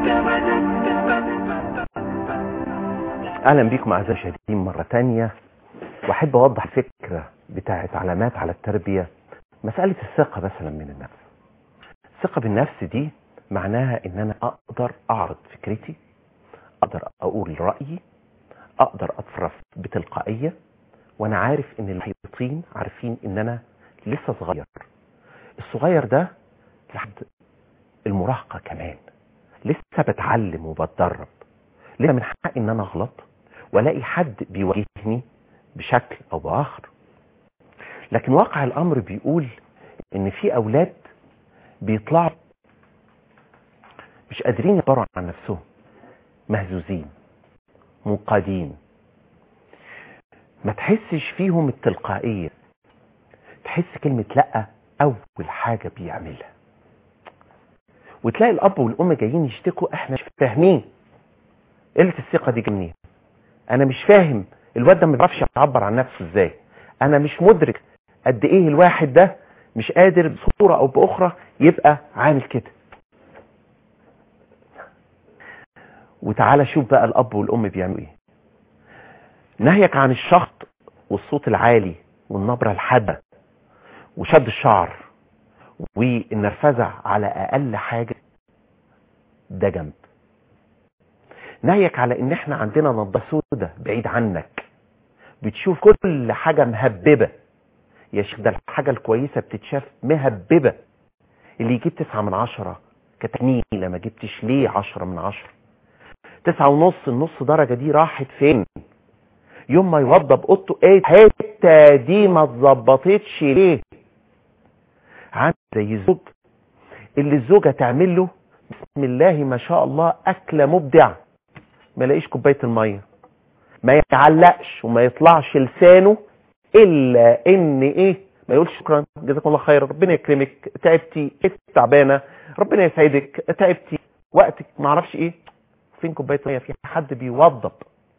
اهلا بيكم اعزائي المشاهدين مره تانية، واحب اوضح الفكره بتاعه علامات على التربيه. مساله الثقه مثلا من النفس. الثقه بالنفس دي معناها ان انا اقدر اعرض فكرتي، اقدر اقول رايي، اقدر اتصرف بتلقائيه، وانا عارف ان المحيطين عارفين ان انا لسه صغير. الصغير ده لحد المراهقه كمان لسه بتعلم وبتدرب، لسه من حقي ان انا اغلط والاقي حد بيواجهني بشكل او باخر. لكن واقع الامر بيقول ان في اولاد بيطلعوا مش قادرين يعبروا عن نفسهم، مهزوزين، منقادين، ما تحسش فيهم التلقائيه، تحس كلمه لا اول حاجه بيعملها. وتلاقي الاب والام جايين يشتكوا احنا مش فاهمين قله الثقه دي منين، انا مش فاهم الواد ده ما بيعرفش يعبر عن نفسه ازاي، انا مش مدرك قد ايه الواحد ده مش قادر بصوره او باخرى يبقى عامل كده. وتعالى شوف بقى الاب والام بيعملوا ايه. نهيك عن الشخط والصوت العالي والنبره الحاده وشد الشعر والنرفزه على اقل حاجه، ده جنب. نهيك على ان احنا عندنا نضاره سودة بعيد عنك، بتشوف كل حاجه مهببه. يا شيخ ده الحاجه الكويسه بتتشاف مهببه. اللي يجيب 9/10 كتنيله، ما جبتش ليه 10/10؟ 9.5، النص درجه دي راحت فين؟ يوم ما يوضب اوضته ايه الحته دي ما اتظبطتش ليه؟ عامل زي الزوج اللي الزوجه تعمل له بسم الله ما شاء الله اكله مبدع، ما يلاقيش كوبايه الميه، ما يعلقش وما يطلعش لسانه الا ان ايه، ما يقولش شكرا جزاك الله خير، ربنا يكرمك، تعبتي، تعبانه، ربنا يسعدك، تعبتي وقتك، ما اعرفش ايه. فين كوبايه ميه؟ في حد بيوضب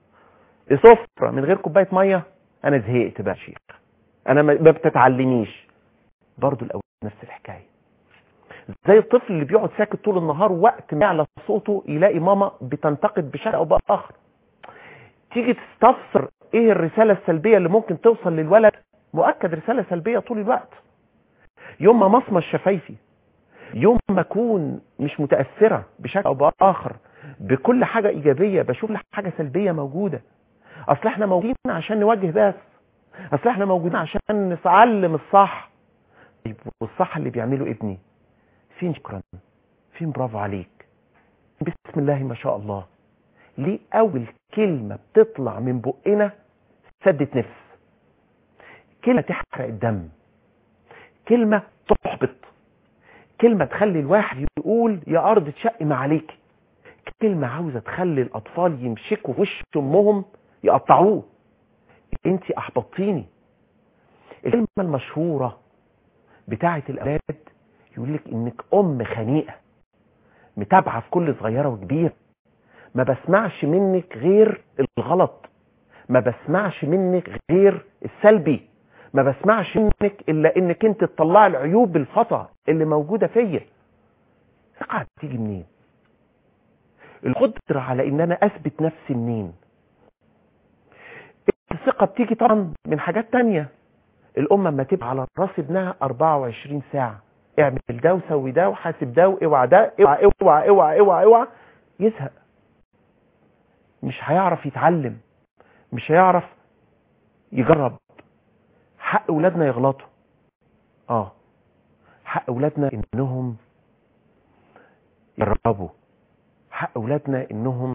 سفره من غير كوبايه ميه؟ انا زهقت بقى يا شيخ، انا ما بتتعلميش. برضو الاولاد نفس الحكايه، زي الطفل اللي بيقعد ساكت طول النهار، وقت ما يعلى صوته يلاقي ماما بتنتقد بشكل او باخر. تيجي تستفسر ايه الرساله السلبيه اللي ممكن توصل للولد، مؤكد رساله سلبيه طول الوقت. يوم ما مصمص شفايفي، يوم ما اكون مش متاثره بشكل او باخر بكل حاجه ايجابيه، بشوف حاجه سلبيه موجوده. اصل احنا موجودين عشان نوجه بس، اصل احنا موجودين عشان نتعلم الصح. طيب والصح اللي بيعمله ابني فين؟ شكرا، فين برافو عليك، بسم الله ما شاء الله. ليه اول كلمه بتطلع من بقنا سدت نفس، كلمه تحرق الدم، كلمه تحبط، كلمه تخلي الواحد يقول يا ارض تشق ما عليك، كلمه عاوزه تخلي الاطفال يمسكوا في وش امهم يقطعوه. انت احبطتيني. الكلمه المشهوره بتاعه الاولاد يقول لك انك ام خنيقه، متابعه في كل صغيره وكبيره، ما بسمعش منك غير الغلط، ما بسمعش منك غير السلبي، ما بسمعش منك الا انك انت تطلع العيوب الخطا اللي موجوده فيا. الثقه هتيجي منين؟ القدره على ان انا اثبت نفسي منين؟ الثقه بتيجي طبعا من حاجات تانية. الام اما تبقى على راس ابنها 24 ساعه، اعمل ده وسوي ده وحاسب ده واوعى ده، اوعى اوعى اوعى اوعى اوعى، يزهق، مش هيعرف يتعلم، مش هيعرف يجرب. حق اولادنا يغلطوا، حق اولادنا انهم يجربوا، حق اولادنا انهم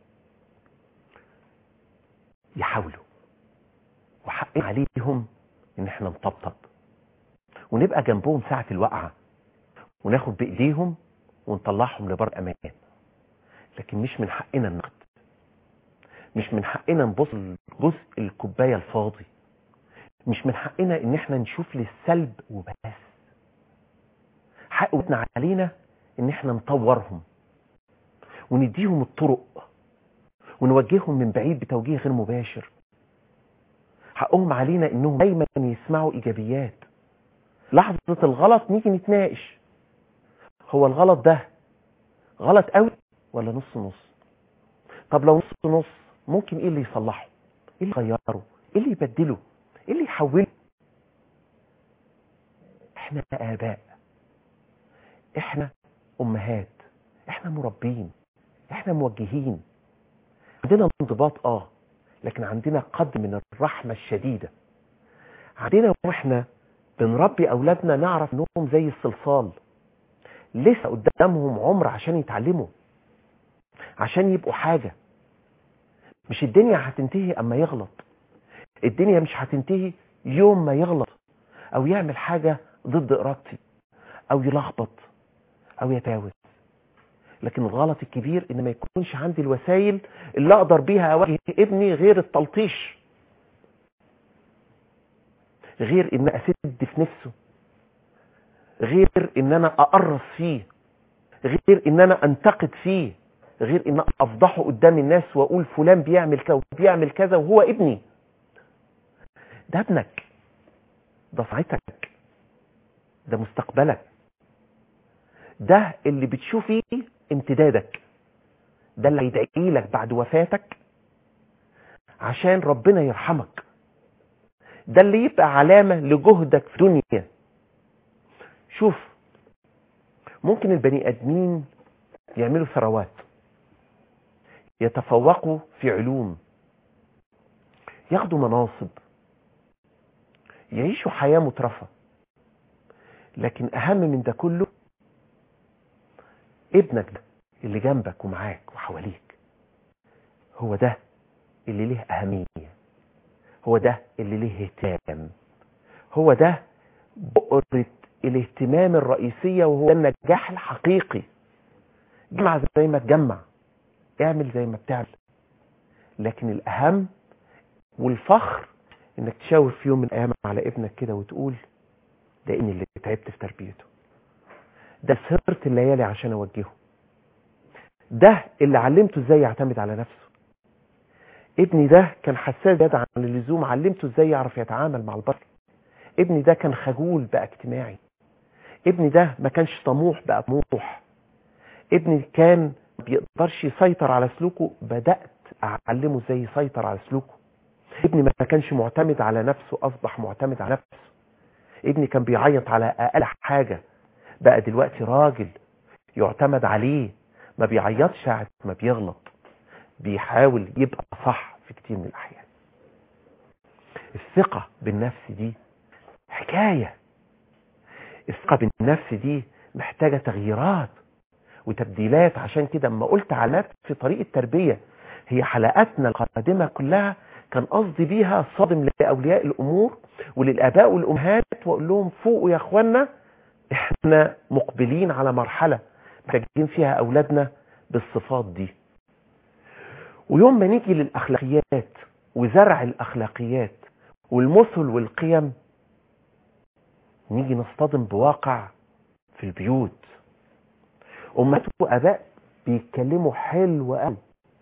يحاولوا، وحق عليهم ان احنا نطبطب ونبقى جنبهم ساعة الوقعة، وناخد بايديهم ونطلعهم لبر امان. لكن مش من حقنا النقد، مش من حقنا نبص جزء الكوبايه الفاضي، مش من حقنا ان احنا نشوف للسلب وبس. حق ولادنا علينا ان احنا نطورهم ونديهم الطرق ونوجههم من بعيد بتوجيه غير مباشر. حقهم علينا انهم دايما يسمعوا ايجابيات. لحظة الغلط نيجي نتناقش، هو الغلط ده غلط قوي ولا نص نص؟ طب لو نص نص ممكن ايه اللي يصلحه؟ ايه اللي يغيره؟ ايه اللي يبدله؟ ايه اللي يحوله؟ احنا اباء، احنا امهات، احنا مربين، احنا موجهين. عندنا انضباط لكن عندنا قدر من الرحمة الشديدة. عندنا واحنا بنربي اولادنا نعرف انهم زي الصلصال، لسه قدامهم عمر عشان يتعلموا، عشان يبقوا حاجة. مش الدنيا هتنتهي اما يغلط، الدنيا مش هتنتهي يوم ما يغلط او يعمل حاجة ضد ارادتي او يلخبط او يتاوز. لكن الغلط الكبير ان ما يكونش عندي الوسائل اللي اقدر بيها اواجه ابني غير التلطيش، غير ان اسد في نفسه، غير ان انا اقرص فيه، غير ان انا انتقد فيه، غير ان افضحه قدام الناس واقول فلان بيعمل كذا وبيعمل كذا وهو ابني. ده ابنك، ده ساعتك، ده مستقبلك، ده اللي بتشوف فيه امتدادك، ده اللي هيدعي لك بعد وفاتك عشان ربنا يرحمك، ده اللي يبقى علامة لجهدك في الدنيا. شوف، ممكن البني ادمين يعملوا ثروات، يتفوقوا في علوم، ياخدوا مناصب، يعيشوا حياة مترفة، لكن اهم من ده كله ابنك ده اللي جنبك ومعاك وحواليك، هو ده اللي له أهمية، هو ده اللي له اهتمام، هو ده بؤرة الاهتمام الرئيسية، وهو النجاح الحقيقي. جمع زي ما تجمع، اعمل زي ما بتعمل، لكن الأهم والفخر انك تشاور في يوم من الأيام على ابنك كده وتقول ده ابني اللي تعبت في تربيته، ده سهرت الليالي عشان اوجهه، ده اللي علمته ازاي يعتمد على نفسه، ابني ده كان حساس زيادة عن اللزوم علمته ازاي يعرف يتعامل مع البشر، ابني ده كان خجول بقى اجتماعي، ابني ده ما كانش طموح بقى طموح، ابني كان ما بيقدرش يسيطر على سلوكه بدأت اعلمه ازاي يسيطر على سلوكه، ابني ما كانش معتمد على نفسه اصبح معتمد على نفسه، ابني كان بيعيط على اقل حاجة بقى دلوقتي راجل يعتمد عليه، ما بيعيطش ساعة ما بيغلط، بيحاول يبقى صح في كتير من الأحيان. الثقة بالنفس دي حكاية، الثقة بالنفس دي محتاجة تغييرات وتبديلات. عشان كده اما قلت علامات في طريق التربية، هي حلقاتنا القادمة كلها كان قصدي بيها صادم لأولياء الأمور وللآباء والأمهات، وأقول لهم فوقوا يا أخوانا، احنا مقبلين على مرحلة محتاجين فيها أولادنا بالصفات دي. ويوم ما نيجي للأخلاقيات وزرع الأخلاقيات والمثل والقيم، نيجي نصطدم بواقع في البيوت. أمهات وأباء بيتكلموا حلو قوي،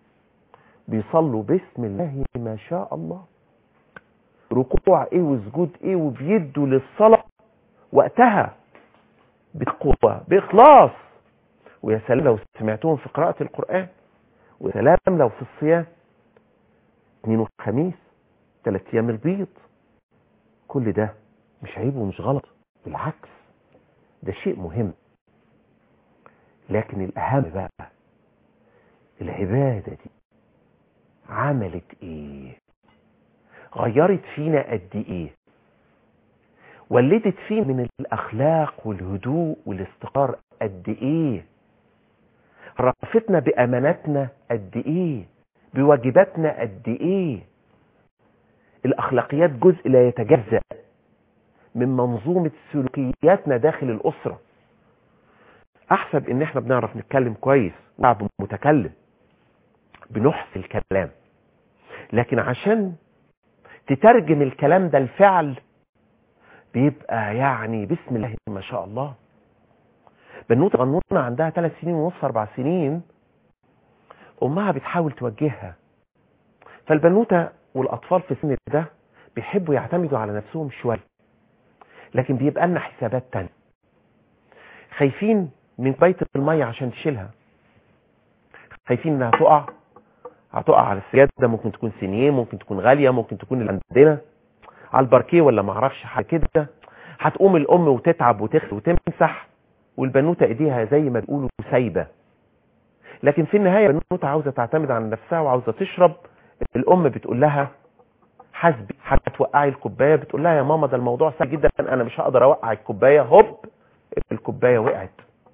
بيصلوا بسم الله ما شاء الله، ركوع ايه وسجود ايه، وبيدوا للصلاة وقتها بتقوى بإخلاص. ويا سلام لو سمعتهم في قراءة القرآن، ويا سلام لو في الصيام 2 وخميس 3 أيام البيض. كل ده مش عيب ومش غلط، بالعكس ده شيء مهم. لكن الأهم بقى العبادة دي عملت ايه، غيرت فينا قد ايه، ولدت فينا من الأخلاق والهدوء والاستقرار قد ايه، رأفتنا بأماناتنا قد ايه، بواجباتنا قد ايه. الأخلاقيات جزء لا يتجزأ من منظومة سلوكياتنا داخل الأسرة. أحسب إن إحنا بنعرف نتكلم كويس، شعب متكلم، بنحسن الكلام، لكن عشان تترجم الكلام ده لفعل بيبقى يعني بسم الله ما شاء الله. بنوتة غنونة عندها 3 سنين ونص 4 سنين، أمها بتحاول توجهها، فالبنوتة والأطفال في السن ده بيحبوا يعتمدوا على نفسهم شوية، لكن بيبقى لنا حسابات تانية. خايفين من بيت المية عشان تشيلها، خايفين انها هتقع على السجاده، ممكن تكون سينيه، ممكن تكون غاليه، ممكن تكون اللي عندنا على الباركيه ولا ما اعرفش حاجه كده. هتقوم الام وتتعب وتغسل وتمسح، والبنوته ايديها زي ما بيقولوا سايبه. لكن في النهايه البنوته عاوزه تعتمد على نفسها وعاوزه تشرب. الام بتقول لها حسبي، هتوقعي الكوبايه، بتقول لها يا ماما ده الموضوع سهل جدا، انا مش هقدر اوقع الكوبايه. هوب، الكوبايه وقعت.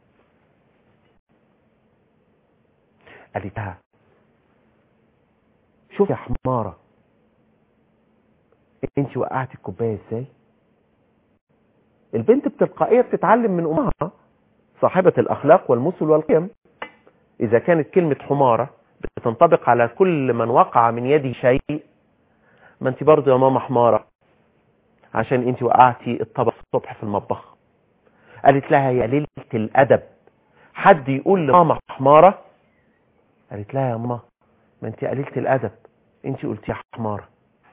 قالت لها شوفي يا حماره، انت وقعتي الكوبايه ازاي؟ البنت بتلقائيه بتتعلم من امها صاحبه الاخلاق والمثل والقيم. اذا كانت كلمه حماره بتنطبق على كل من وقع من يده شيء، ما انت برضه يا ماما حماره عشان انت وقعتي الطبق الصبح في المطبخ. قالت لها يا ليله الادب، حد يقول لماما حماره؟ قالت لها يا ماما ما انت قليله الادب، انت قلتي يا حماره.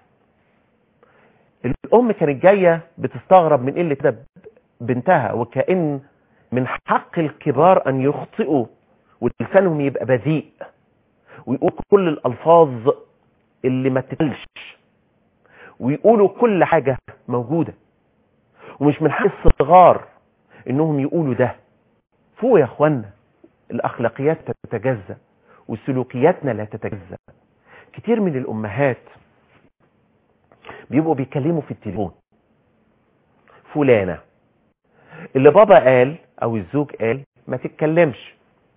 الام كانت جايه بتستغرب من قله ادب بنتها، وكأن من حق الكبار ان يخطئوا ولسانهم يبقى بذيء ويقول كل الالفاظ اللي ما تتقالش، ويقولوا كل حاجه موجوده، ومش من حق الصغار انهم يقولوا ده. فوق يا اخوانا، الاخلاقيات تتجزأ وسلوكياتنا لا تتجزأ. كتير من الامهات بيبقوا بيتكلموا في التليفون، فلانه اللي بابا قال او الزوج قال ما تتكلمش.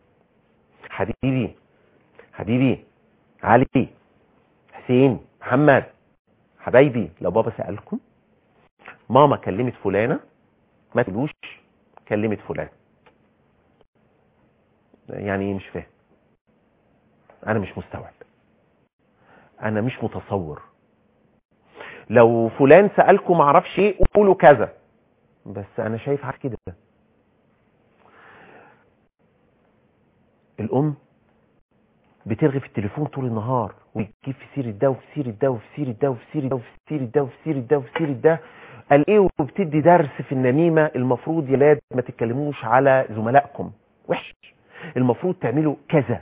حبيبي علي، حسين، محمد، حبايبي، لو بابا سألكم ماما كلمت فلانه ما تقولوش كلمت فلان. يعني مش فاهم، انا مش مستوعب، انا مش متصور. لو فلان سألكم معرفش ايه قولوا كذا، بس انا شايف عكس كده. الام بترغي في التليفون طول النهار وتجيب في سيره ده وفي سيره ده وفي سيره ده وفي سيره ده وفي سيره ده وفي سيره ده وفي سيره ده. قال ايه؟ وبتدي درس في النميمه. المفروض يا ولاد ما تتكلموش على زملائكم وحش، المفروض تعملوا كذا.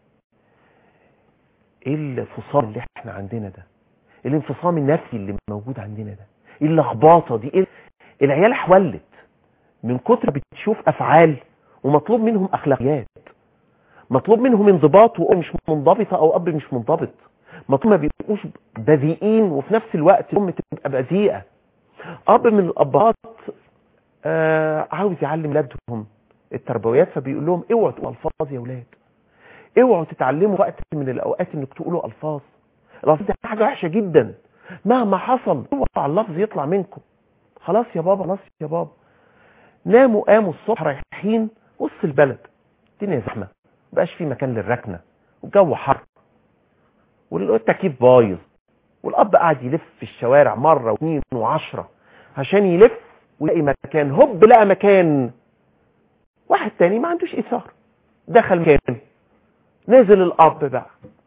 ايه الانفصام اللي احنا عندنا ده؟ الانفصام النفسي اللي موجود عندنا ده؟ ايه اللخبطه دي؟ إيه؟ العيال حولت من كتر بتشوف افعال ومطلوب منهم اخلاقيات، مطلوب منهم انضباط، وام مش منضبطه او اب مش منضبط. مطلوب ما بيبقوش بذيئين وفي نفس الوقت الام تبقى بذيئه. اب من الابهات عاوز يعلم ولادهم التربويات، فبيقول لهم اوعوا تقولوا الفاظ يا ولاد، اوعوا تتعلموا وقت من الاوقات انك تقولوا الفاظ. الالفاظ دي حاجه وحشه جدا، مهما حصل اوعوا اللفظ يطلع منكم. خلاص يا بابا، خلاص يا بابا. قاموا الصبح رايحين وسط البلد، الدنيا زحمه، مبقاش في مكان للركنه، والجو حر، والتكييف بايظ، والاب قاعد يلف في الشوارع مره واثنين وعشرة عشان يلف ويلاقي مكان. هوب لقى مكان، واحد تاني ما عندوش ايثار دخل مكان، نازل الاب بقى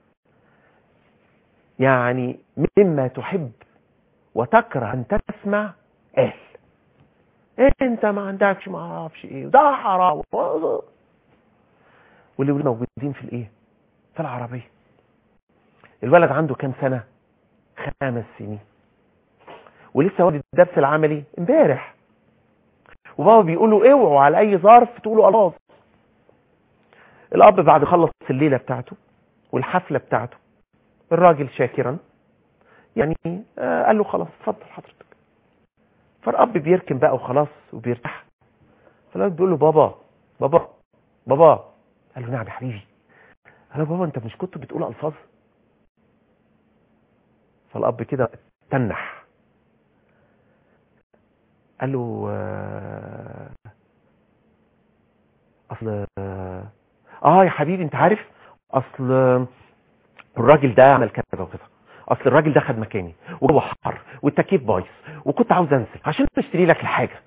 يعني مما تحب وتكره ان تسمع قال انت ما عندكش ما اعرفش ايه، ده حرام. واللي موجودين في الايه، في العربيه. الولد عنده كام سنه؟ 5 سنين، ولسه واخد الدرس العملي امبارح، وبابا بيقولوا اوعوا على اي ظرف تقولوا الفاظ. الاب بعد خلص الليله بتاعته والحفله بتاعته، الراجل شاكرا يعني قال له خلاص اتفضل حضرتك. فالاب بيركن بقى وخلاص وبيرتاح. فالولد بيقول له بابا. قال له نعم يا حبيبي. قال له بابا انت مش كنت بتقول الفاظ؟ فالاب كده تنح، قال له اصل يا حبيبي انت عارف، اصل الراجل ده عمل كذا وكذا، اصل الراجل ده خد مكاني وهو حر والتكييف بايظ وكنت عاوز انزل عشان اشتري لك الحاجه.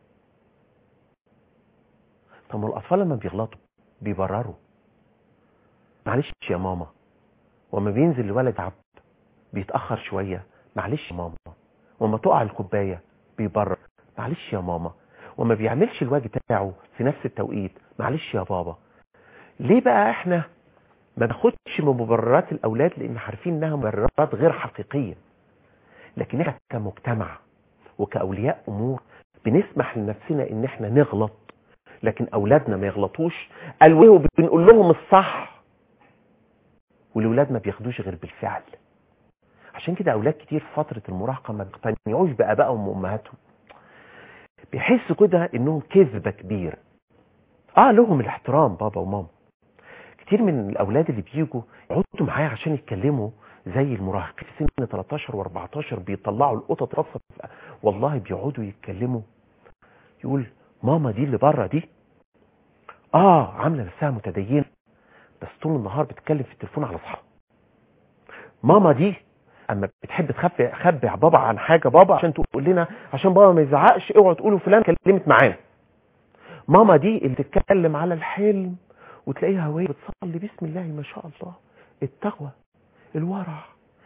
طب ما الاطفال لما بيغلطوا بيبرروا. معلش يا ماما، وما بينزل الولد عب بيتاخر شويه، معلش يا ماما. وما تقع الكوبايه بيبرر، معلش يا ماما. وما بيعملش الواجب بتاعه في نفس التوقيت، معلش يا بابا. ليه بقى احنا ما ناخدش من مبررات الاولاد لان عارفين انها مبررات غير حقيقيه، لكن احنا كمجتمع وكاولياء امور بنسمح لنفسنا ان احنا نغلط، لكن اولادنا ما يغلطوش. قالوا بنقول لهم الصح، والولاد ما بياخدوش غير بالفعل. عشان كده اولاد كتير في فتره المراهقه ما بيقتنعوش بابائهم وامهاتهم، بيحسوا كده انهم كذبه كبيره. لهم الاحترام بابا وماما. كتير من الاولاد اللي بيجوا يقعدوا معايا عشان يتكلموا زي المراهقين في سن 13 و14 بيطلعوا القطط رصه، والله بيقعدوا يتكلموا، يقول ماما دي اللي بره دي عامله نفسها متدينه بس طول النهار بتتكلم في التليفون على اصحابها. ماما دي اما بتحب تخبي بابا عن حاجه بابا عشان تقول لنا عشان بابا ما يزعقش اوعوا تقولوا فلان كلمت معانا. ماما دي اللي تتكلم على الحلم وتلاقيها وهي بتصلي بسم الله ما شاء الله، التقوى، الورع،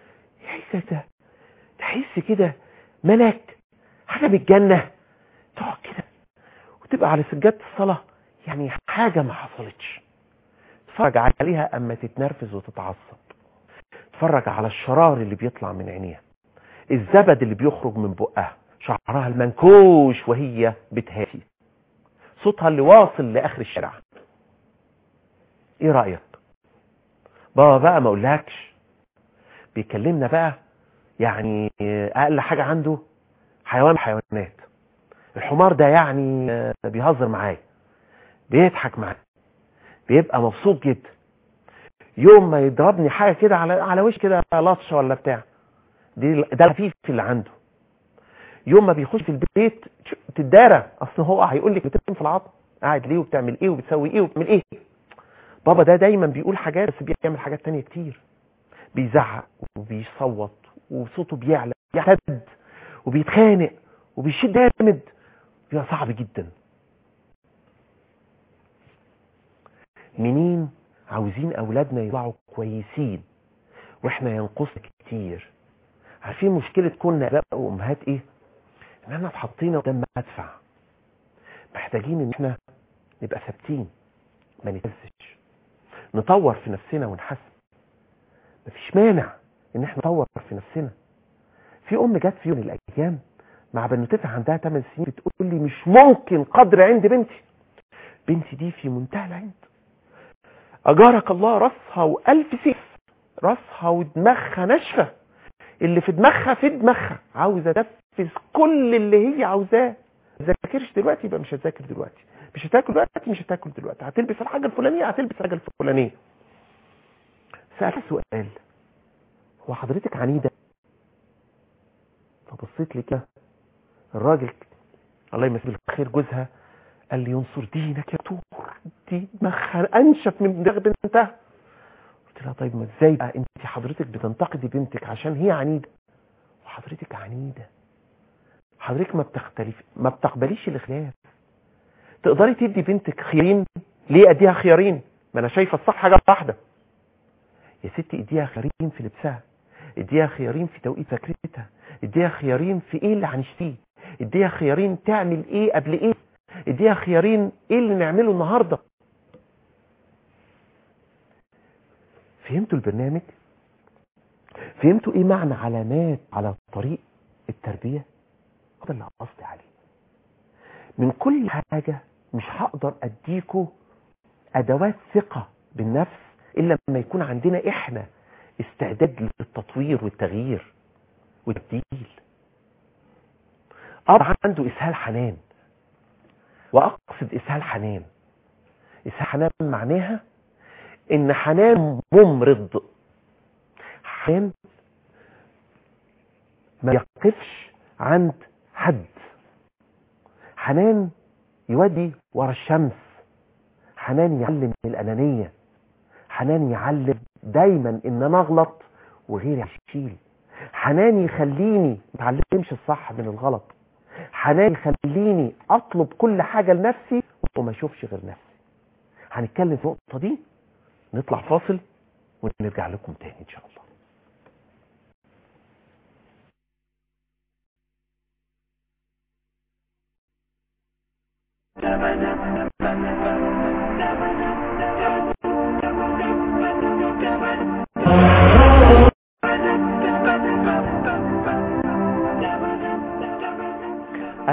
تحس كده ملك، حاجه من الجنه، تقعد كده وتبقى على سجاده الصلاه يعني حاجه ما حصلتش. تتفرج عليها اما تتنرفز وتتعصب، تتفرج على الشرار اللي بيطلع من عينيها، الزبد اللي بيخرج من بقها، شعرها المنكوش وهي بتهاتي، صوتها اللي واصل لاخر الشارع. ايه رايك؟ بابا بقى ما اقولكش بيكلمنا بقى يعني اقل حاجه عنده حيوان من الحيوانات. الحمار ده يعني بيهزر معايا، بيضحك معايا، بيبقى مبسوط جدا. يوم ما يضربني حاجه كده على وش كده لطشه ولا بتاع، ده الخفيف اللي عنده. يوم ما بيخش في البيت تدارى، اصل هو هيقول لك بتتم في العظم، قاعد ليه وبتعمل ايه وبتسوي ايه وبتعمل ايه. بابا ده دايما بيقول حاجات بس بيعمل حاجات تانية كتير، بيزعق وبيصوت وصوته بيعلى بيعتد وبيتخانق وبيشد جامد، بيبقى صعب جدا. منين عاوزين اولادنا يطلعوا كويسين واحنا ينقصنا كتير؟ عارفين مشكله كنا اباء وامهات ايه؟ ان احنا اتحطينا قدام مدفع، محتاجين ان احنا نبقى ثابتين، ما نتهزش، نطور في نفسنا ونحسن. مفيش مانع ان احنا نطور في نفسنا. في ام جت في يوم من الايام مع بنوتتها عندها 8 سنين بتقول لي مش ممكن قدر عند بنتي دي في منتهى العند، اجارك الله راسها والف سيف، راسها ودماغها ناشفه، اللي في دماغها عاوزه تنفذ كل اللي هي عاوزاه. ما تذاكرش دلوقتي يبقى مش هتذاكر دلوقتي، مش هتاكل دلوقتي مش هتاكل دلوقتي، هتلبس الحاجه الفلانيه هتلبس الحاجه الفلانيه. سألت سؤال، هو حضرتك عنيده؟ فبصيت لي كده، الراجل الله يمسيه بالخير جوزها قال لي ينصر دينك يا دكتور، دي دماغها انشف من دماغ بنتها. قلت لها طيب ما ازاي بقى انت حضرتك بتنتقدي بنتك عشان هي عنيده؟ وحضرتك عنيده، حضرتك ما بتقبليش الاختلاف. تقدري تدي بنتك خيارين، ليه اديها خيارين؟ ما انا شايفه الصح حاجه واحده. يا ستي اديها خيارين في لبسها، اديها خيارين في توقيت ذاكرتها، اديها خيارين في ايه اللي هنشتيه، اديها خيارين تعمل ايه قبل ايه، اديها خيارين ايه اللي نعمله النهارده. فهمتوا البرنامج؟ فهمتوا ايه معنى علامات على طريق التربيه؟ ده اللي قصدي عليه. من كل حاجه مش هقدر اديكوا ادوات ثقه بالنفس الا لما يكون عندنا احنا استعداد للتطوير والتغيير والتبديل. اب عنده اسهال حنان، واقصد اسهال حنان، اسهال حنان معناها ان حنان ممرض، حنان ما يقفش عند حد، حنان يودي ورا الشمس، حنان يعلم الانانيه، حنان يعلم دايما ان انا اغلط وغيري يشيل، حنان يخليني ما اتعلمش الصح من الغلط، حنان يخليني اطلب كل حاجه لنفسي وما اشوفش غير نفسي. هنتكلم في النقطه دي، نطلع فاصل ونرجع لكم تاني ان شاء الله.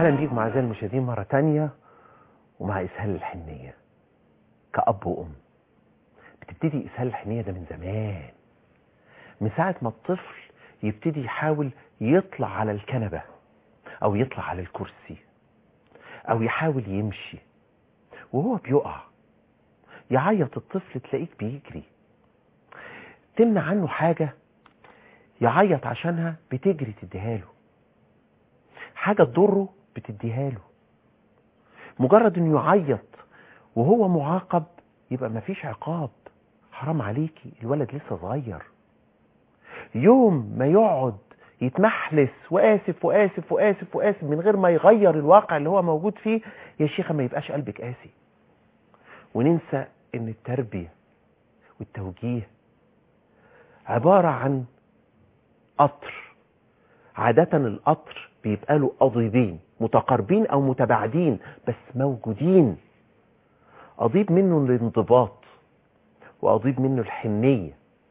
اهلا بيكم اعزائي المشاهدين مرة تانية ومع اسهال الحنية. كأب وأم بتبتدي اسهال الحنية ده من زمان، من ساعة ما الطفل يبتدي يحاول يطلع على الكنبة او يطلع على الكرسي او يحاول يمشي، وهو بيقع يعيط الطفل تلاقيك بيجري، تمنع عنه حاجة يعيط عشانها بتجري تديها له، حاجة تضره بتديها له. مجرد انه يعيط وهو معاقب يبقى مفيش عقاب، حرام عليكي الولد لسه صغير. يوم ما يقعد يتمحلس وآسف وآسف وآسف وآسف من غير ما يغير الواقع اللي هو موجود فيه، يا شيخة ما يبقاش قلبك قاسي. وننسى ان التربية والتوجيه عبارة عن قطر. عادة القطر بيبقى له قضيبين متقاربين او متباعدين بس موجودين، قضيب منه الانضباط وقضيب منه الحنية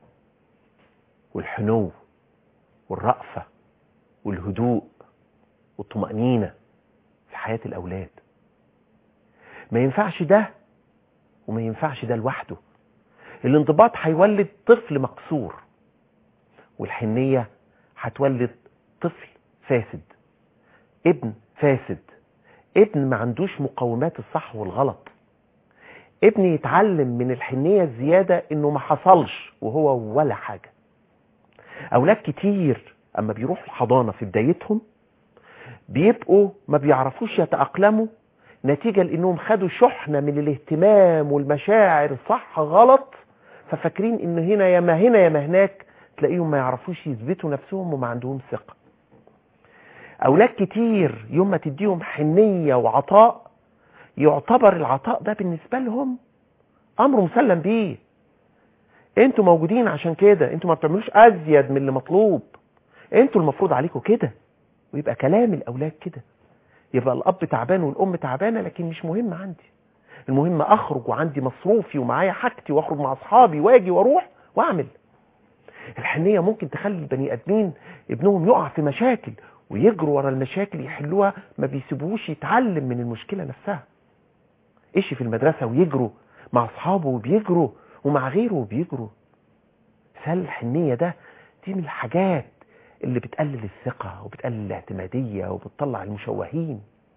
والحنو والرأفة والهدوء والطمأنينة في حياة الأولاد. ما ينفعش ده وما ينفعش ده لوحده. الانضباط هيولد طفل مكسور، والحنية هتولد طفل فاسد، ابن فاسد، ابن ما عندوش مقومات الصح والغلط، ابن يتعلم من الحنية الزيادة انه ما حصلش وهو ولا حاجة. اولاد كتير اما بيروحوا الحضانة في بدايتهم بيبقوا ما بيعرفوش يتأقلموا نتيجة لانهم خدوا شحنة من الاهتمام والمشاعر صح غلط، ففاكرين ان هنا يا ما هنا يا ما هناك، تلاقيهم ما يعرفوش يثبتوا نفسهم وما عندهم ثقة. اولاد كتير يوم ما تديهم حنية وعطاء يعتبر العطاء ده بالنسبة لهم امر مسلم بيه، انتوا موجودين عشان كده، انتوا ما بتعملوش ازيد من اللي مطلوب، انتوا المفروض عليكم كده. ويبقى كلام الاولاد كده، يبقى الاب تعبان والام تعبانه، لكن مش مهم عندي، المهم اخرج وعندي مصروفي ومعايا حاجتي واخرج مع اصحابي واجي واروح واعمل. الحنيه ممكن تخلي البني ادمين ابنهم يقع في مشاكل ويجروا ورا المشاكل يحلوها، ما بيسيبوش يتعلم من المشكله نفسها. ايش في المدرسه ويجروا مع اصحابه وبيجروا ومع غيره وبيجروا. سهل الحنيه ده دي من الحاجات اللي بتقلل الثقه وبتقلل الاعتماديه وبتطلع المشوهين.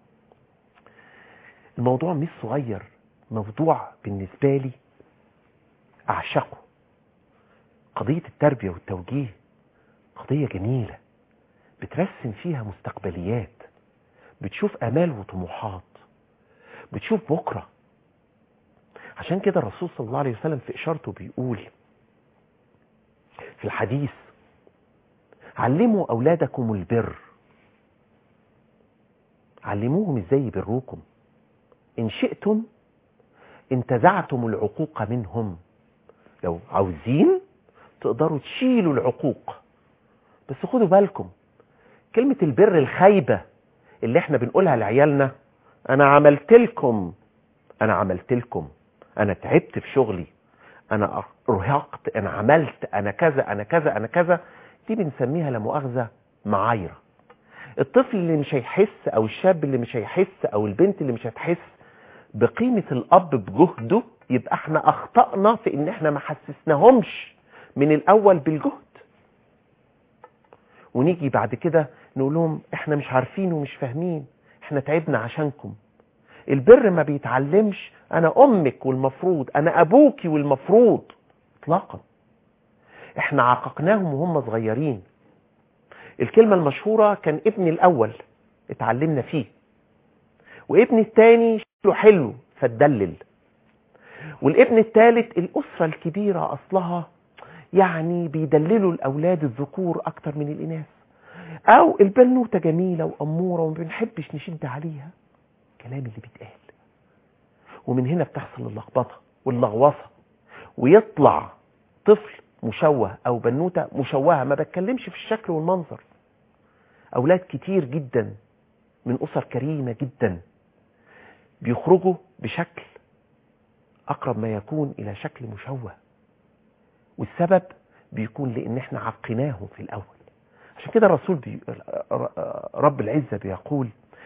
الموضوع مش صغير، موضوع بالنسبه لي اعشقه. قضيه التربيه والتوجيه قضيه جميله بترسم فيها مستقبليات، بتشوف امال وطموحات، بتشوف بكره. عشان كده الرسول صلى الله عليه وسلم في اشارته بيقول في الحديث: علموا اولادكم البر، علموهم ازاي يبروكم، ان شئتم انتزعتم العقوق منهم. لو عاوزين تقدروا تشيلوا العقوق، بس خدوا بالكم كلمة البر الخايبة اللي احنا بنقولها لعيالنا: انا عملت لكم، انا عملت لكم، انا تعبت في شغلي، انا ارهقت، انا عملت، انا كذا انا كذا انا كذا، دي بنسميها لا مؤاخذة معايرة. الطفل اللي مش هيحس او الشاب اللي مش هيحس او البنت اللي مش هتحس بقيمة الاب بجهده، يبقى احنا اخطأنا في ان احنا ما حسسناهمش من الاول بالجهد، ونيجي بعد كده نقول لهم احنا مش عارفين ومش فاهمين، احنا تعبنا عشانكم. البر ما بيتعلمش انا امك والمفروض، انا ابوكي والمفروض، اطلاقا. احنا عققناهم وهم صغيرين. الكلمة المشهورة: كان ابني الاول اتعلمنا فيه، وابني الثاني شكله حلو فاتدلل، والابن الثالث الاسرة الكبيرة اصلها يعني بيدللوا الاولاد الذكور اكتر من الاناث، او البنوتة جميلة وامورة وما بنحبش نشد عليها. كلام اللي بيتقال، ومن هنا بتحصل اللخبطة واللغوصة، ويطلع طفل مشوه او بنوتة مشوهة. ما بتكلمش في الشكل والمنظر، اولاد كتير جدا من اسر كريمة جدا بيخرجوا بشكل اقرب ما يكون الى شكل مشوه، والسبب بيكون لان احنا عقناهم في الاول. عشان كده الرسول رب العزة بيقول: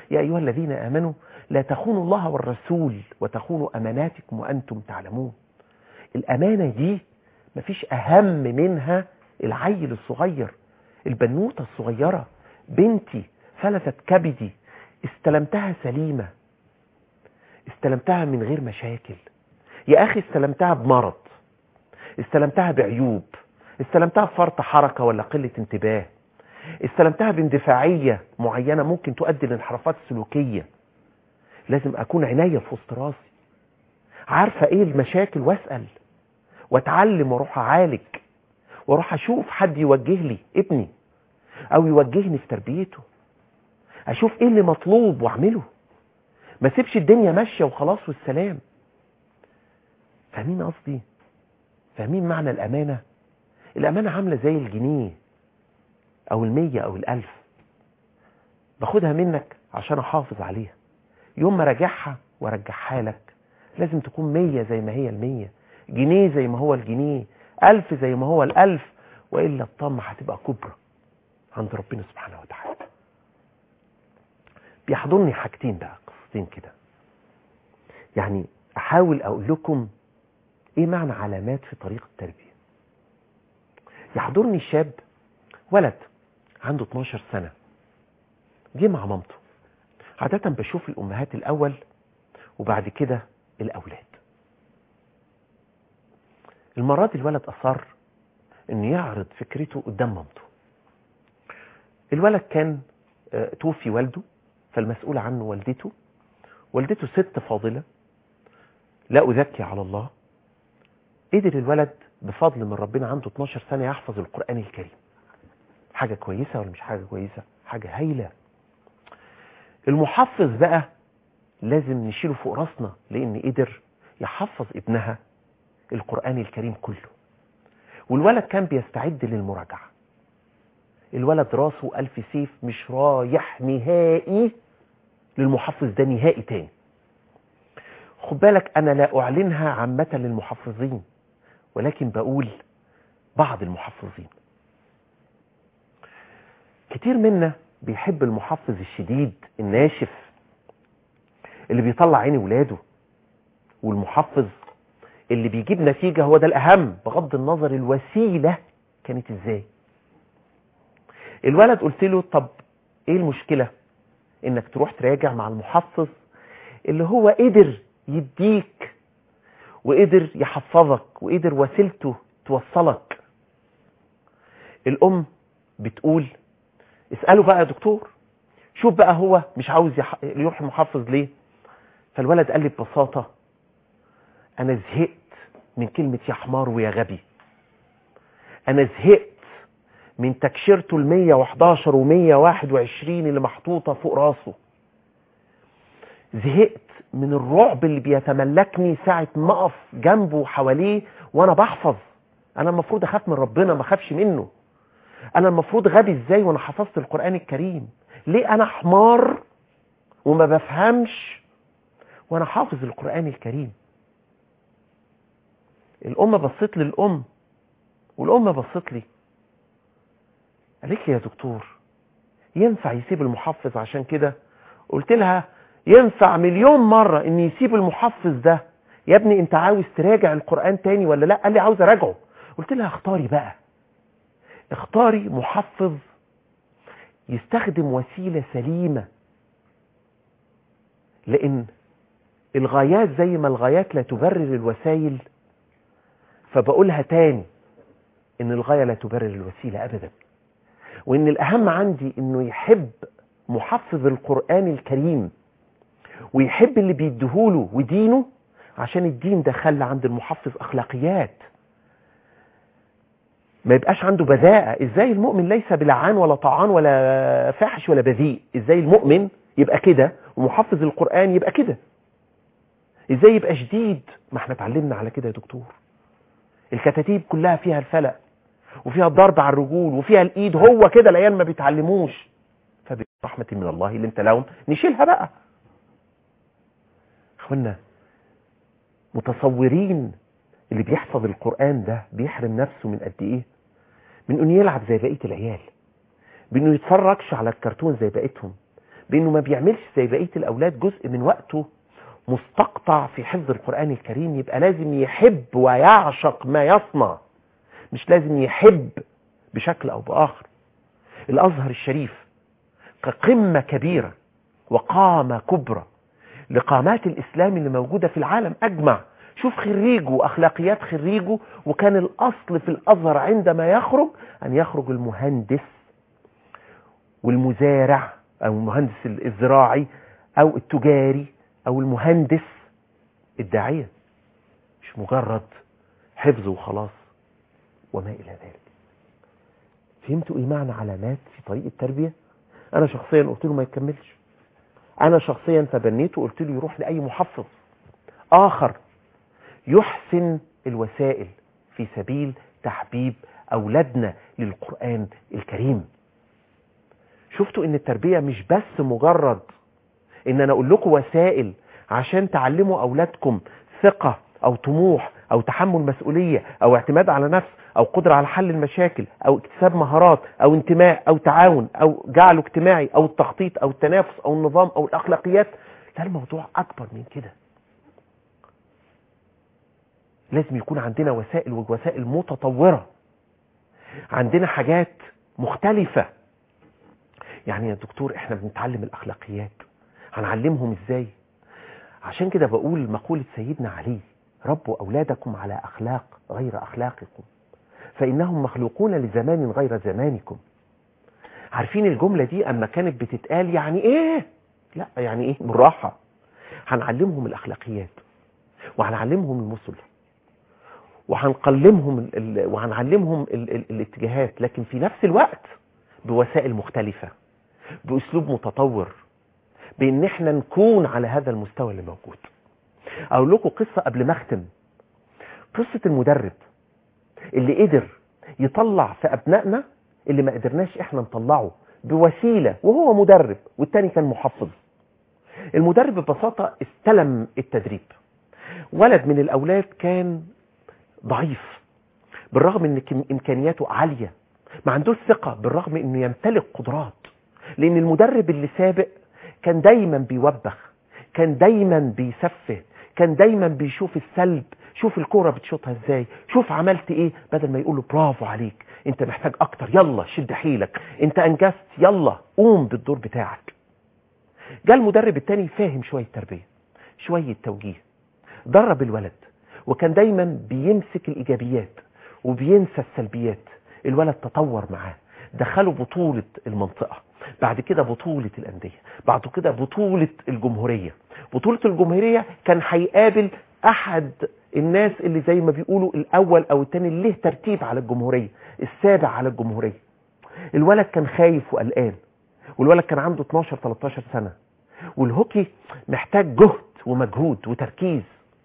يا أيها الذين آمنوا لا تخونوا الله والرسول وتخونوا أماناتكم وأنتم تعلمون. الأمانة دي مفيش أهم منها العيل الصغير، البنوتة الصغيرة، بنتي فلتت كبدي استلمتها سليمة، استلمتها من غير مشاكل. يا أخي استلمتها بمرض، استلمتها بعيوب، استلمتها بفرط حركة ولا قلة انتباه، استلمتها باندفاعية معينة ممكن تؤدي لانحرافات سلوكية. لازم أكون عناية في وسط راسي، عارفة إيه المشاكل، وأسأل وأتعلم وأروح أعالج وأروح أشوف حد يوجه لي ابني أو يوجهني في تربيته، أشوف إيه اللي مطلوب وأعمله، ما سيبش الدنيا ماشية وخلاص والسلام. فاهمين قصدي؟ فاهمين معنى الأمانة؟ الأمانة عاملة زي الجنيه أو 100 أو 1000، باخدها منك عشان أحافظ عليها، يوم ما راجعها وارجعها لك لازم تكون 100 زي ما هي 100، جنيه زي ما هو الجنيه، 1000 زي ما هو 1000، وإلا الطامة هتبقى كبرى عند ربنا سبحانه وتعالى. بيحضرني حاجتين بقى، قصتين كده، يعني أحاول أقول لكم إيه معنى علامات في طريق التربية. يحضرني شاب، ولد عنده 12 سنة، جه مع مامته. عادة بشوف الأمهات الأول وبعد كده الأولاد. المرة دي الولد أصر إنه يعرض فكرته قدام مامته. الولد كان توفي والده، فالمسؤول عنه والدته. والدته ست فاضلة لا أزكي على الله. قدر الولد بفضل من ربنا عنده 12 سنة يحفظ القرآن الكريم. حاجة كويسة ولا مش حاجة كويسة؟ حاجة هايلة. المحفظ بقى لازم نشيله فوق راسنا، لأن قدر يحفظ ابنها القرآن الكريم كله. والولد كان بيستعد للمراجعة. الولد راسه ألف سيف، مش رايح نهائي للمحفظ ده نهائي تاني. خد بالك أنا لا أعلنها عامة للمحفظين، ولكن بقول بعض المحفظين. كتير منا بيحب المحفظ الشديد الناشف اللي بيطلع عين ولاده، والمحفظ اللي بيجيب نتيجة هو ده الأهم بغض النظر الوسيلة كانت ازاي. الولد قلت له طب ايه المشكلة انك تروح تراجع مع المحفظ اللي هو قدر يديك وقدر يحفظك وقدر وسيلته توصلك. الأم بتقول اسأله بقى يا دكتور، شوف بقى هو مش عاوز يروح المحفظ ليه. فالولد قال لي ببساطة أنا زهقت من كلمة يا حمار ويا غبي، أنا زهقت من تكشيرته 111 و121 اللي محطوطة فوق راسه، زهقت من الرعب اللي بيتملكني ساعة ما أقف جنبه وحواليه وأنا بحفظ. أنا المفروض أخاف من ربنا ما أخافش منه. أنا المفروض غبي إزاي وأنا حفظت القرآن الكريم؟ ليه أنا حمار وما بفهمش وأنا حافظ القرآن الكريم؟ الأم بصت لي، الأم والأم بصت لي قالت لي يا دكتور ينفع يسيب المحفظ عشان كده؟ قلت لها ينفع مليون مرة ان يسيب المحفظ ده. يا ابني انت عاوز تراجع القرآن تاني ولا لا؟ قال لي عاوز اراجعه. قلت لها اختاري بقى، اختاري محفظ يستخدم وسيلة سليمة، لان الغايات زي ما الغايات لا تبرر الوسائل، فبقولها تاني ان الغاية لا تبرر الوسيلة ابدا، وان الاهم عندي انه يحب محفظ القرآن الكريم ويحب اللي بيديهوله ودينه، عشان الدين ده خلى عند المحفظ اخلاقيات، ما يبقاش عنده بذاءة. ازاي المؤمن ليس بلعان ولا طعان ولا فاحش ولا بذيء؟ ازاي المؤمن يبقى كده ومحفظ القرآن يبقى كده؟ ازاي يبقى شديد؟ ما احنا اتعلمنا على كده يا دكتور. الكتاتيب كلها فيها الفلق وفيها الضرب على الرجول وفيها الايد، هو كده العيال ما بيتعلموش. فبرحمة من الله اللي انت لهم نشيلها بقى. اخوانا متصورين اللي بيحفظ القرآن ده بيحرم نفسه من قد ايه؟ من انه يلعب زي بقية العيال، بانه يتفرجش على الكرتون زي بقيتهم، بانه ما بيعملش زي بقية الاولاد جزء من وقته مستقطع في حفظ القرآن الكريم، يبقى لازم يحب ويعشق ما يصنع، مش لازم يحب بشكل او باخر. الازهر الشريف كقمة كبيرة وقامة كبرى لقامات الاسلام اللي موجودة في العالم اجمع، شوف خريجه واخلاقيات خريجه، وكان الاصل في الازهر عندما يخرج ان يخرج المهندس والمزارع او المهندس الزراعي او التجاري او المهندس الداعية، مش مجرد حفظ وخلاص وما الى ذلك. فهمتوا ايه معنى علامات في طريق التربية؟ انا شخصيا قلت له ما يكملش، انا شخصيا تبنيته وقلت له يروح لاي محفظ اخر يحسن الوسائل في سبيل تحبيب اولادنا للقرآن الكريم. شفتوا ان التربية مش بس مجرد ان انا اقول لكم وسائل عشان تعلموا اولادكم ثقة او طموح او تحمل مسؤولية او اعتماد على نفس او قدرة على حل المشاكل او اكتساب مهارات او انتماء او تعاون او جعله اجتماعي او التخطيط او التنافس او النظام او الاخلاقيات. لا، الموضوع اكبر من كده. لازم يكون عندنا وسائل ووسائل متطورة، عندنا حاجات مختلفة. يعني يا دكتور احنا بنتعلم الاخلاقيات، هنعلمهم ازاي؟ عشان كده بقول مقولة سيدنا علي: ربوا اولادكم على اخلاق غير اخلاقكم فانهم مخلوقون لزمان غير زمانكم. عارفين الجملة دي اما كانت بتتقال يعني ايه؟ لا يعني ايه؟ بالراحة. هنعلمهم الاخلاقيات وهنعلمهم المثل وهنقلمهم وهنعلمهم الاتجاهات، لكن في نفس الوقت بوسائل مختلفة، باسلوب متطور، بان احنا نكون على هذا المستوى اللي موجود. اقول لكم قصة قبل ما اختم. قصة المدرب اللي قدر يطلع في ابنائنا اللي ما قدرناش احنا نطلعه بوسيلة، وهو مدرب والتاني كان محفظ. المدرب ببساطة استلم التدريب. ولد من الاولاد كان ضعيف بالرغم ان امكانياته عالية، ما عندوش ثقة بالرغم انه يمتلك قدرات، لان المدرب اللي سابق كان دايما بيوبخ، كان دايما بيسفه، كان دايما بيشوف السلب، شوف الكرة بتشوطها ازاي، شوف عملت ايه، بدل ما يقوله برافو عليك، انت محتاج اكتر، يلا شد حيلك، انت انجزت، يلا قوم بالدور بتاعك. جاء المدرب التاني فاهم شوية تربية، شوية توجيه، درب الولد وكان دايما بيمسك الايجابيات وبينسى السلبيات. الولد تطور معاه، دخله بطولة المنطقة، بعد كده بطولة الأندية، بعد كده بطولة الجمهورية. بطولة الجمهورية كان هيقابل أحد الناس اللي زي ما بيقولوا الأول أو التاني اللي له ترتيب على الجمهورية، السابع على الجمهورية. الولد كان خايف وقلقان، والولد كان عنده 12-13 سنة، والهوكي محتاج جهد ومجهود وتركيز.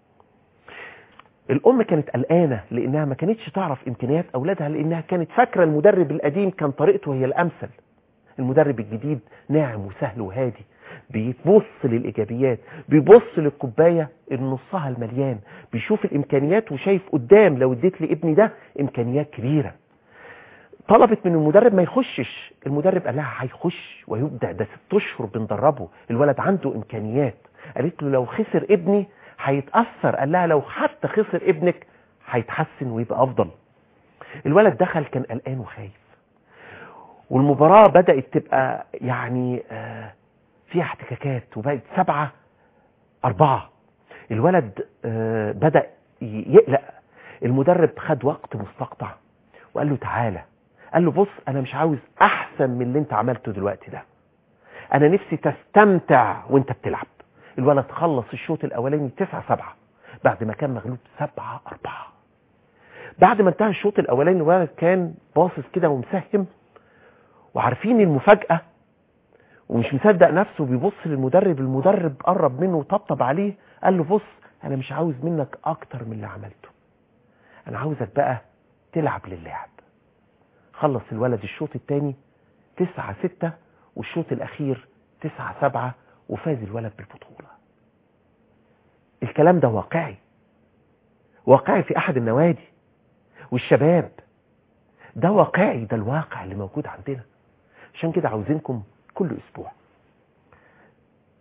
الأم كانت قلقانة لأنها ما كانتش تعرف إمكانيات أولادها، لأنها كانت فاكرة المدرب القديم كان طريقته هي الأمثل. المدرب الجديد ناعم وسهل وهادي، بيبص للإيجابيات، بيبص للكوباية النصها المليان، بيشوف الإمكانيات وشايف قدام لو اديت لابني ده إمكانيات كبيرة. طلبت من المدرب ما يخشش، المدرب قال لها هيخش ويبدأ، ده 6 أشهر بندربه، الولد عنده إمكانيات. قالت له لو خسر ابني هيتأثر، قال لها لو حتى خسر ابنك هيتحسن ويبقى أفضل. الولد دخل كان قلقان وخايف، والمباراة بدأت تبقى يعني فيها احتكاكات وبقت 7-4. الولد بدأ يقلق. المدرب خد وقت مستقطع وقال له تعالى، قال له بص أنا مش عاوز أحسن من اللي انت عملته دلوقتي ده، أنا نفسي تستمتع وانت بتلعب. الولد خلص الشوط الأولاني 9-7 بعد ما كان مغلوب 7-4. بعد ما انتهى الشوط الأولاني الولد كان باصص كده ومسهم، وعارفين المفاجأة، ومش مصدق نفسه، بيبص للمدرب. المدرب قرب منه وطبطب عليه، قال له بص أنا مش عاوز منك أكتر من اللي عملته، أنا عاوزك بقى تلعب للعب. خلص الولد الشوط الثاني 9-6 والشوط الأخير 9-7 وفاز الولد بالبطولة. الكلام ده واقعي في أحد النوادي والشباب، ده واقعي، ده الواقع اللي موجود عندنا. عشان كده عاوزينكم كل أسبوع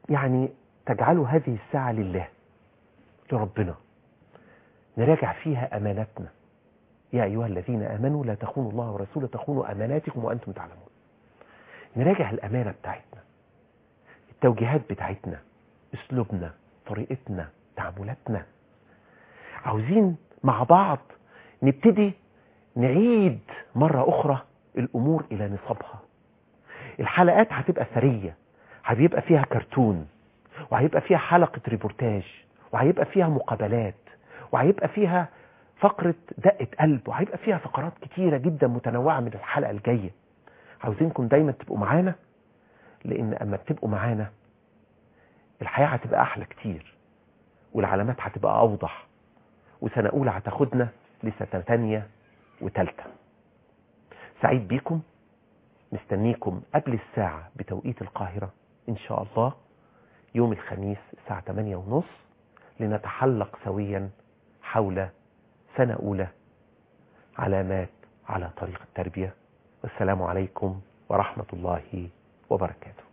يعني تجعلوا هذه الساعة لله، لربنا، نراجع فيها أماناتنا. يا أيها الذين آمنوا لا تخونوا الله ورسوله تخونوا أماناتكم وأنتم تعلمون. نراجع الأمانة بتاعتنا، التوجيهات بتاعتنا، أسلوبنا، طريقتنا، تعاملاتنا. عاوزين مع بعض نبتدي نعيد مرة أخرى الأمور إلى نصابها. الحلقات هتبقى ثرية، هيبقى فيها كرتون، وهيبقى فيها حلقة ريبورتاج، وهيبقى فيها مقابلات، وهيبقى فيها فقرة دقة قلب، وهيبقى فيها فقرات كتيرة جدا متنوعة من الحلقة الجاية. عاوزينكم دايما تبقوا معانا، لأن أما بتبقوا معانا الحياة هتبقى أحلى كتير، والعلامات هتبقى أوضح، وسنة أولى هتاخدنا لسنة تانية وتالتة. سعيد بيكم، مستنيكم قبل الساعة بتوقيت القاهرة إن شاء الله يوم الخميس الساعة 8:30 لنتحلق سويا حول سنة أولى، علامات على طريق التربية. والسلام عليكم ورحمة الله وبركاته.